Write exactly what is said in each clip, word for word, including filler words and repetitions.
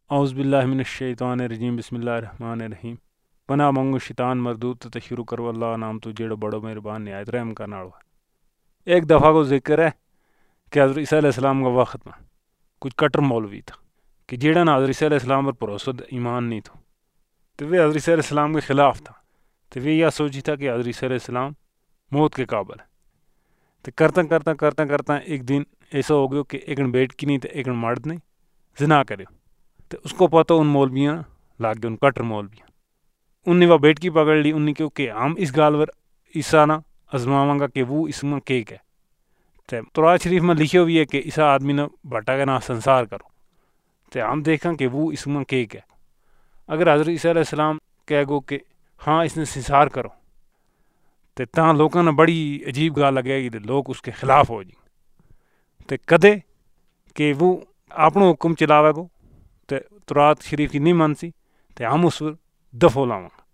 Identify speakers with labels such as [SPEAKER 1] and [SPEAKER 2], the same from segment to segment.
[SPEAKER 1] اعوذ باللہ من الشیطان الرجیم بسم اللہ الرحمن الرحیم پناہ منگو شیطان مردود تو شروع کرو اللہ نام تو جیڑو بڑو مہربان نہایت رحم کرنا والا۔ ایک دفعہ کو ذکر ہے کہ حضرت عیسیٰ علیہ السلام کا وقت میں کچھ کٹر مولوی تھا کہ جیڑا نا حضرت عیسیٰ علیہ السلام پر بھروسہ ایمان نہیں تھا، تو وہ حضرت عیسیٰ علیہ السلام کے خلاف تھا، تو وہ یہ سوچی تھا کہ حضرت عیسیٰ علیہ السلام موت کے قابل ہے۔ تو کرتا کرتا کرتا کرتا ایک دن ایسا ہو گیا کہ ایک بیٹ کی نہیں تو ایک مرد نہیں زنا کرے، تو اس کو پتہ ان مولویاں لاگ گئے، ان کٹر مولویاں انہیں وہ بیٹ کی پکڑ لی، انہیں کہو کہ ہم اس گال ور عیسیٰ نہ ازماواں گا کہ وہ اس میں کیک ہے۔ تو تورات شریف میں لکھے ہوئی ہے کہ عیسیٰ آدمی نے بٹا کے نا سنسار کرو، تو ہم دیکھیں کہ وہ اس میں کیک ہے۔ اگر حضرت عیسیٰ علیہ السلام کہہ گو کہ ہاں اس نے سنسار کرو، تو تاں لوگوں نے بڑی عجیب گال لگے گی، لوگ اس کے خلاف ہو جی، تو کدے کہ وہ اپنا حکم چلاوے گو تو تورات شریف کی نہیں منسی، تو ہم اس پر دفعہ لاواں گا۔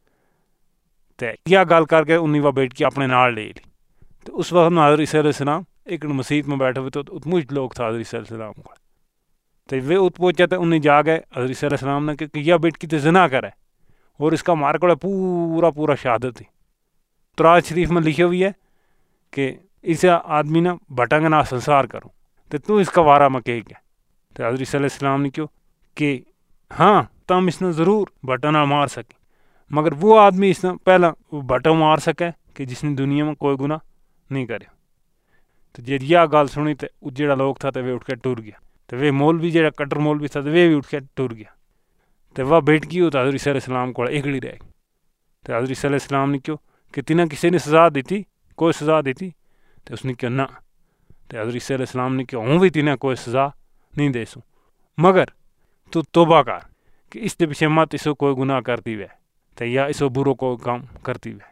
[SPEAKER 1] تو یہ گال کر کے انہیں وہ بیٹھ کے اپنے نال لے لی۔ تو اس وقت میں حضرت عیسیٰ علیہ السلام ایک مسجد میں بیٹھے ہوئے تو اتمجھ لوگ تھا حضرت عیسیٰ علیہ السلام کو، تو وہ ات پہنچے تو انہیں جا گئے حضرت عیسیٰ علیہ السلام نے کہ یہ بیٹ کی تو زنا کرے، اور اس کا مارکڑا پورا پورا شہادت تھی۔ تورات شریف میں لکھی ہوئی ہے کہ اس آدمی نے بٹنگ نہ سنسار کرو، تو تو اس کا وارہ میں کہے گیا۔ تو حضرت عیسیٰ علیہ السلام نے کیوں کہ ہاں تم اس نے ضرور بٹن نہ مار سکے، مگر وہ آدمی اس نے پہلا وہ بٹن مار سکے کہ جس نے دنیا میں کوئی گناہ نہیں کرے۔ تو جب یہ گال سنی تو جڑا لوگ تھا تو وہ اٹھ کے ٹور گیا، تو وہ مولوی جڑا کٹر مولوی تھا تو وہ بھی اٹھ کے ٹور گیا۔ تو وہ بیٹھ گئی تو حضرت عیسیٰ علیہ السلام کو ایکڑی رہ گئی۔ تو حضرت عیسیٰ علیہ السلام نے کیوں کہ تینوں کسی نے سزا دیتی، کوئی سزا دیتی؟ تو اس نے کہا نہ۔ تو حضرت عیسیٰ علیہ السلام نے کہا ہوں بھی تینوں کوئی سزا نہیں دے سوں، مگر تو توبہ کر کہ اس کے پیچھے مت اسو کوئی گناہ کرتی ہوئے، تو یا اسو برو کوئی کام کرتی ہوئے۔